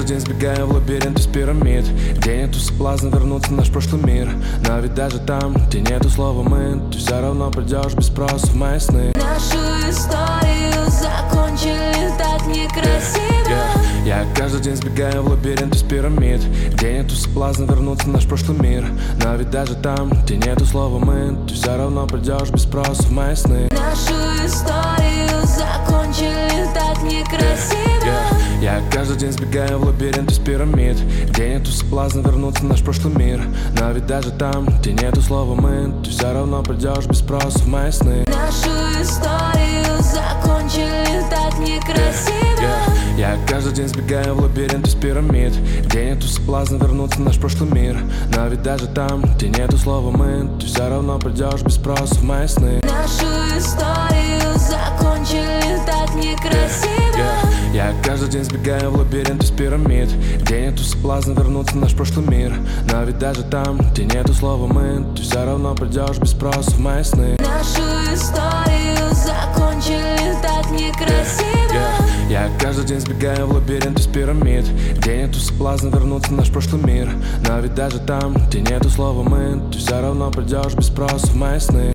день сбегаю в лабиринт из пирамид, где нету соблазна вернуться в наш прошлый мир. Но ведь даже там, где нету слова «мы», ты все равно придешь без спроса в мои сны. Нашу историю закончили так некрасиво. Я каждый день сбегаю в лабиринт из пирамид, где нету соблазна вернуться в наш прошлый мир. Но ведь даже там, где нету слова «мы», ты все равно придешь без спроса в мои сны. Нашу историю закончили так некрасиво. Я каждый день сбегаю в лабиринт из пирамид, где нету соблазна вернуться в наш прошлый мир. Но ведь даже там, где нету слова «мы», ты все равно придешь без спроса в мои сны. Нашу историю закончили так некрасиво. Я каждый день сбегаю в лабиринт из пирамид, где нету соблазна вернуться в наш прошлый мир. Но ведь даже там, где нету слова «мы», ты все равно придешь без спроса в мои сны. Нашу историю закончили так некрасиво. Я каждый день сбегаю в лабиринт из пирамид, где нету соблазна вернуться в наш прошлый мир. Но ведь даже там, где нету слова «мы», ты все равно придешь без спроса в мои сны. Нашу историю закончили так некрасиво. Я каждый день сбегаю в лабиринт из пирамид, где нету соблазна вернуться в наш прошлый мир. Но ведь даже там, где нету слова «мы», ты все равно придешь без спроса в мои сны.